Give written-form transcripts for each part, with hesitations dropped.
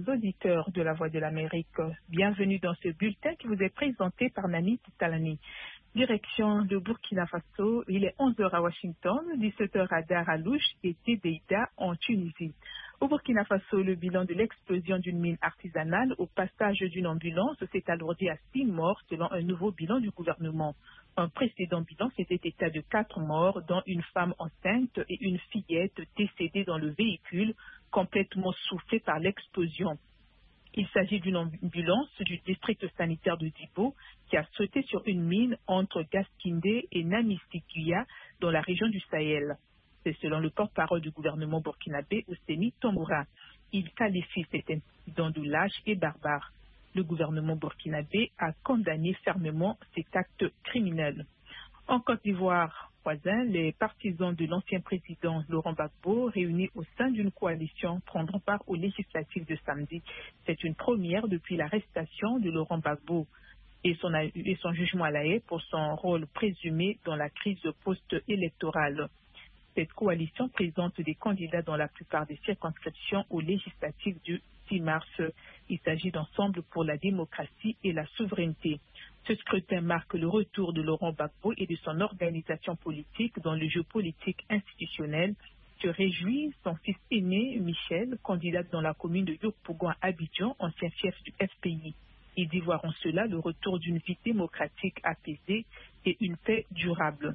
auditeurs de la Voix de l'Amérique. Bienvenue dans ce bulletin qui vous est présenté par Nani Talani. Direction de Burkina Faso, il est 11h à Washington, 17h à Dar al-Louch et Tédéida en Tunisie. Au Burkina Faso, le bilan de l'explosion d'une mine artisanale au passage d'une ambulance s'est alourdi à 6 morts selon un nouveau bilan du gouvernement. Un précédent bilan faisait état de 4 morts, dont une femme enceinte et une fillette décédée dans le véhicule, complètement soufflée par l'explosion. Il s'agit d'une ambulance du district sanitaire de Dibo qui a sauté sur une mine entre Gaskindé et Namisiguia dans la région du Sahel. C'est selon le porte-parole du gouvernement burkinabé, Ousseni Tomboura. Il qualifie cet incident de lâche et barbare. Le gouvernement burkinabé a condamné fermement cet acte criminel. En Côte d'Ivoire, voisin, les partisans de l'ancien président Laurent Gbagbo, réunis au sein d'une coalition, prendront part aux législatives de samedi. C'est une première depuis l'arrestation de Laurent Gbagbo et son jugement à la haie pour son rôle présumé dans la crise post-électorale. Cette coalition présente des candidats dans la plupart des circonscriptions aux législatives du 6 mars. Il s'agit d'Ensemble pour la démocratie et la souveraineté. Ce scrutin marque le retour de Laurent Gbagbo et de son organisation politique dans le jeu politique institutionnel. Se réjouit son fils aîné, Michel, candidat dans la commune de Yopougon à Abidjan, ancien chef du FPI. Ils y voient en cela le retour d'une vie démocratique apaisée et une paix durable.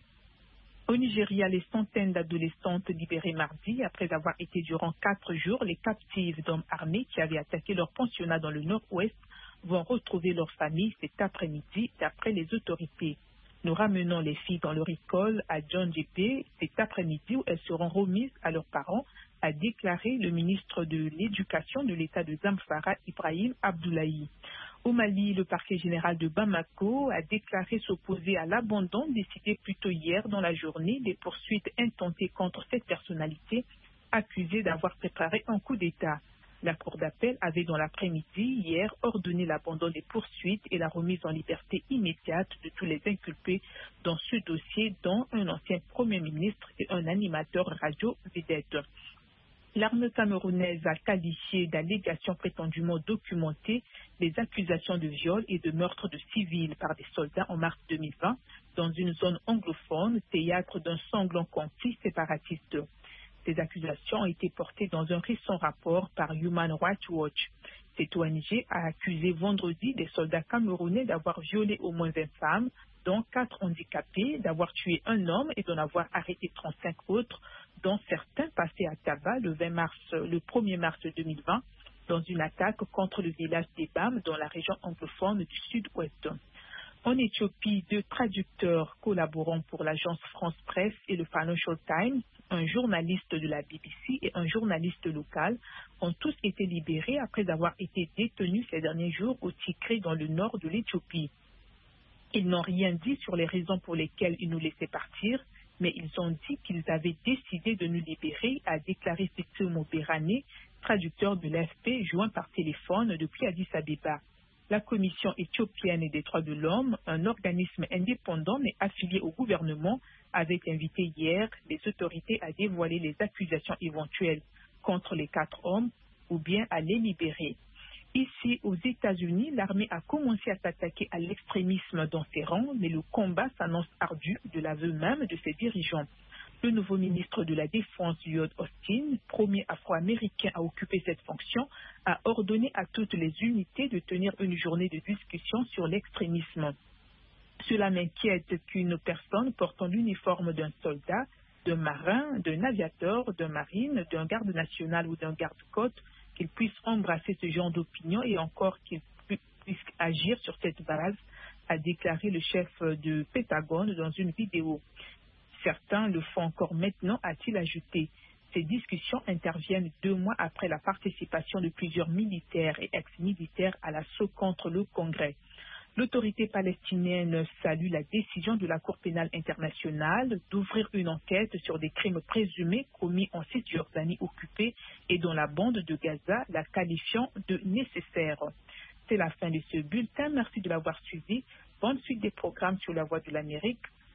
Au Nigeria, les centaines d'adolescentes libérées mardi, après avoir été durant 4 jours les captives d'hommes armés qui avaient attaqué leur pensionnat dans le nord-ouest, vont retrouver leur famille cet après-midi, d'après les autorités. Nous ramenons les filles dans leur école à John Djibé cet après-midi où elles seront remises à leurs parents, a déclaré le ministre de l'Éducation de l'État de Zamfara, Ibrahim Abdoulaye. Au Mali, le parquet général de Bamako a déclaré s'opposer à l'abandon décidé plus tôt hier dans la journée des poursuites intentées contre cette personnalité accusée d'avoir préparé un coup d'État. La Cour d'appel avait dans l'après-midi hier ordonné l'abandon des poursuites et la remise en liberté immédiate de tous les inculpés dans ce dossier, dont un ancien Premier ministre et un animateur radio vedette. L'armée camerounaise a qualifié d'allégations prétendument documentées les accusations de viol et de meurtre de civils par des soldats en mars 2020 dans une zone anglophone, théâtre d'un sanglant conflit séparatiste. Ces accusations ont été portées dans un récent rapport par Human Rights Watch. Cette ONG a accusé vendredi des soldats camerounais d'avoir violé au moins 20 femmes, dont 4 handicapés, d'avoir tué un homme et d'en avoir arrêté 35 autres, dont certains passés à tabac le 1er mars 2020 dans une attaque contre le village d'Ebam dans la région anglophone du sud-ouest. En Éthiopie, 2 traducteurs collaborant pour l'agence France Presse et le Financial Times, un journaliste de la BBC et un journaliste local, ont tous été libérés après avoir été détenus ces derniers jours au Tigré dans le nord de l'Éthiopie. Ils n'ont rien dit sur les raisons pour lesquelles ils nous laissaient partir, mais ils ont dit qu'ils avaient décidé de nous libérer, a déclaré Setsumo Berane, traducteur de l'AFP joint par téléphone depuis Addis Abeba. La Commission éthiopienne des droits de l'homme, un organisme indépendant mais affilié au gouvernement, avait invité hier les autorités à dévoiler les accusations éventuelles contre les 4 hommes ou bien à les libérer. Ici, aux États-Unis, l'armée a commencé à s'attaquer à l'extrémisme dans ses rangs, mais le combat s'annonce ardu de l'aveu même de ses dirigeants. Le nouveau ministre de la Défense, Lloyd Austin, premier afro-américain à occuper cette fonction, a ordonné à toutes les unités de tenir une journée de discussion sur l'extrémisme. Cela m'inquiète qu'une personne portant l'uniforme d'un soldat, d'un marin, d'un aviateur, d'un marine, d'un garde national ou d'un garde-côte, qu'il puisse embrasser ce genre d'opinion et encore qu'il puisse agir sur cette base, a déclaré le chef du Pentagone dans une vidéo. Certains le font encore maintenant, a-t-il ajouté. Ces discussions interviennent 2 mois après la participation de plusieurs militaires et ex-militaires à l'assaut contre le Congrès. L'autorité palestinienne salue la décision de la Cour pénale internationale d'ouvrir une enquête sur des crimes présumés commis en Cisjordanie occupée et dans la bande de Gaza, la qualifiant de nécessaire. C'est la fin de ce bulletin. Merci de l'avoir suivi. Bonne suite des programmes sur la Voix de l'Amérique.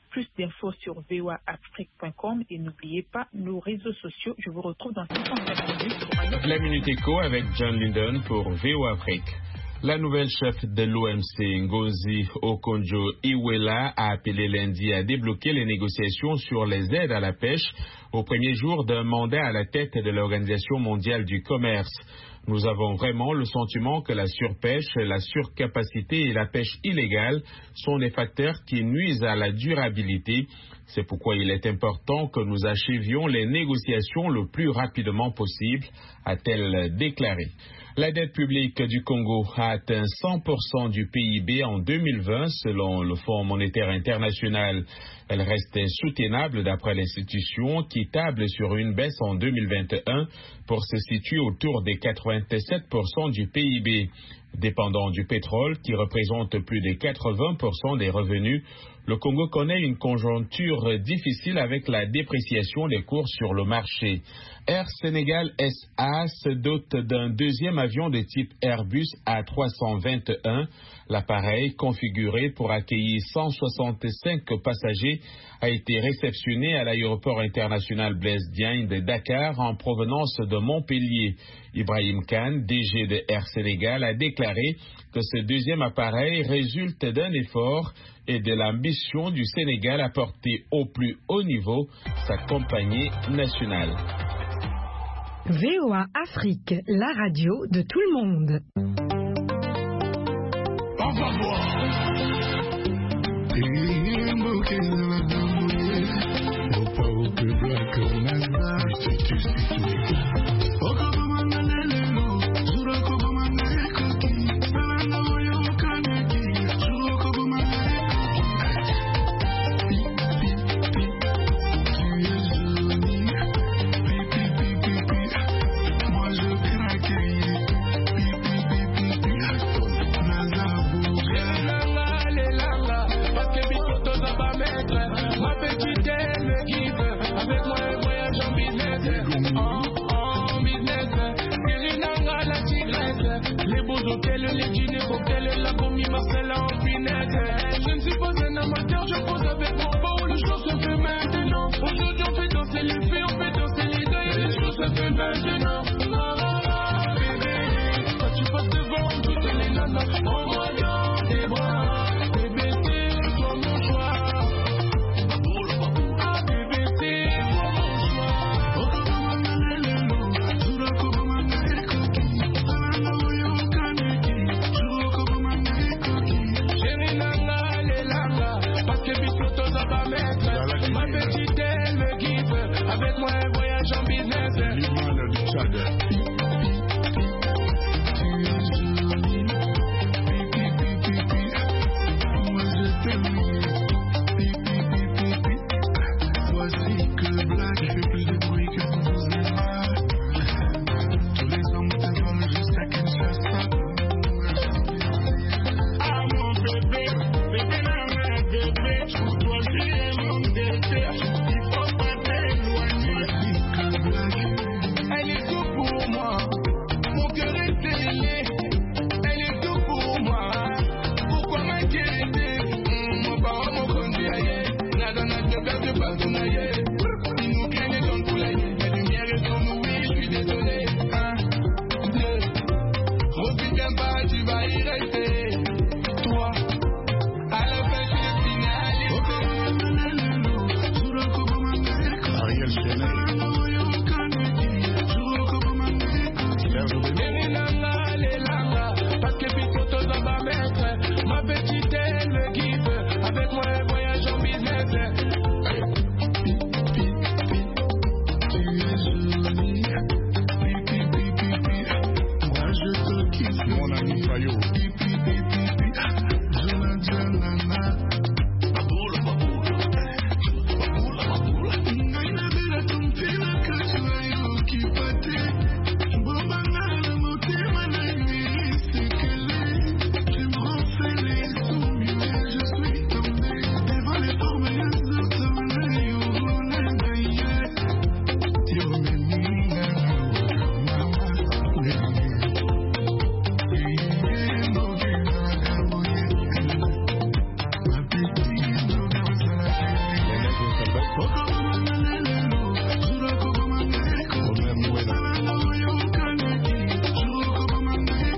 Plus d'infos sur voaafrique.com et n'oubliez pas nos réseaux sociaux. Je vous retrouve dans 55 minutes pour un autre... La Minute Éco avec John Linden pour VOA Afrique. La nouvelle chef de l'OMC, Ngozi Okonjo-Iweala, a appelé lundi à débloquer les négociations sur les aides à la pêche au premier jour d'un mandat à la tête de l'Organisation mondiale du commerce. Nous avons vraiment le sentiment que la surpêche, la surcapacité et la pêche illégale sont des facteurs qui nuisent à la durabilité. C'est pourquoi il est important que nous achevions les négociations le plus rapidement possible, a-t-elle déclaré. La dette publique du Congo a atteint 100% du PIB en 2020 selon le Fonds monétaire international. Elle reste soutenable d'après l'institution qui table sur une baisse en 2021 pour se situer autour des 87% du PIB. Dépendant du pétrole qui représente plus de 80% des revenus, le Congo connaît une conjoncture difficile avec la dépréciation des cours sur le marché. Air Sénégal SA se dote d'un deuxième avion de type Airbus A321. L'appareil, configuré pour accueillir 165 passagers, a été réceptionné à l'aéroport international Blaise Diagne de Dakar en provenance de Montpellier. Ibrahim Khan, DG de Air Sénégal, a déclaré que ce deuxième appareil résulte d'un effort et de l'ambition du Sénégal à porter au plus haut niveau sa compagnie nationale. VOA Afrique, la radio de tout le monde. On va voir. Je ne suis pas un amateur, je pose avec mon beau, les choses se fait maintenant. Aujourd'hui on fait danser les filles, on fait danser les gars, et les choses se fait maintenant. Bébé, quand tu passes devant toutes les nanas, prends-moi dans tes bras. Bébé, c'est toi mon choix. Ah bébé, c'est toi mon ma petite, elle me kiffe. Avec moi, elle voyage en business. L'imam du Tchad. Voici que Black fait plus de bruit que vous et moi. Tous les hommes te volent jusqu'à qu'elle ne fasse pas. Ah mon bébé, bébé n'a bébé, pour toi j'ai mon bébé, il faut pas t'éloigner. Elle est tout pour moi, mon cœur est scellé. Elle est tout pour moi, pourquoi m'inquiéter? Mon parent m'a conduit ailleurs, nada n'a de place de partout ailleurs. Il nous craignait dans le poulailler, la lumière est sur nous, oui, je suis désolé. 1, 2, reviens pas, tu vas y rester. 3, à la fin je suis destiné à Ariel Chanel. Parce que puis toi ça va mettre. Ma petite elle me kiffe. Avec moi elle voyage en business. Tu es jolie. Moi je te kiffe. Mon ami Fayot.